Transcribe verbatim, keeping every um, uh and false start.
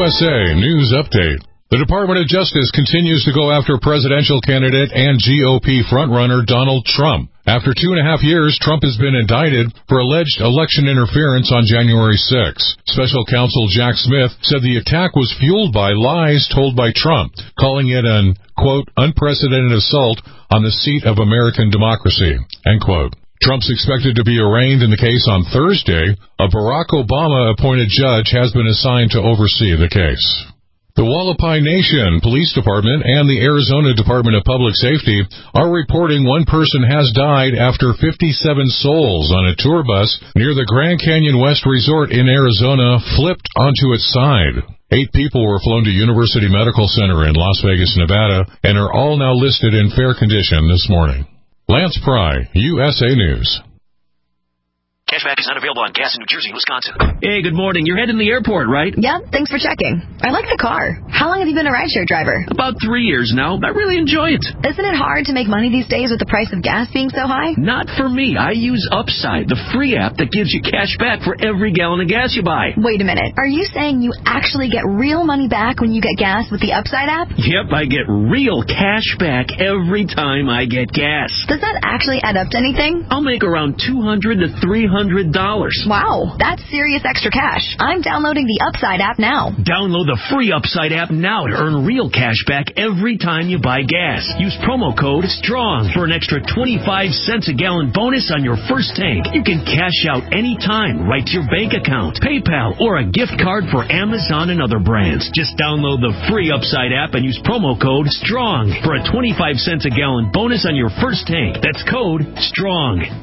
S A News Update. The Department of Justice continues to go after presidential candidate and G O P frontrunner Donald Trump. After two and a half years, Trump has been indicted for alleged election interference on January sixth. Special counsel Jack Smith said the attack was fueled by lies told by Trump, calling it an, quote, unprecedented assault on the seat of American democracy, end quote. Trump's expected to be arraigned in the case on Thursday. A Barack Obama-appointed judge has been assigned to oversee the case. The Wallapai Nation Police Department and the Arizona Department of Public Safety are reporting one person has died after fifty-seven souls on a tour bus near the Grand Canyon West Resort in Arizona flipped onto its side. Eight people were flown to University Medical Center in Las Vegas, Nevada, and are all now listed in fair condition this morning. Lance Pry, U S A News. Cashback is not available on gas in New Jersey and Wisconsin. Hey, good morning. You're heading to the airport, right? Yeah, thanks for checking. I like the car. How long have you been a rideshare driver? About three years now. I really enjoy it. Isn't it hard to make money these days with the price of gas being so high? Not for me. I use Upside, the free app that gives you cash back for every gallon of gas you buy. Wait a minute. Are you saying you actually get real money back when you get gas with the Upside app? Yep, I get real cash back every time I get gas. Does that actually add up to anything? I'll make around two hundred to three hundred dollars. Wow, that's serious extra cash. I'm downloading the Upside app now. Download the free Upside app now to earn real cash back every time you buy gas. Use promo code STRONG for an extra twenty-five cents a gallon bonus on your first tank. You can cash out anytime right to your bank account, PayPal, or a gift card for Amazon and other brands. Just download the free Upside app and use promo code STRONG for a twenty-five cents a gallon bonus on your first tank. That's code STRONG.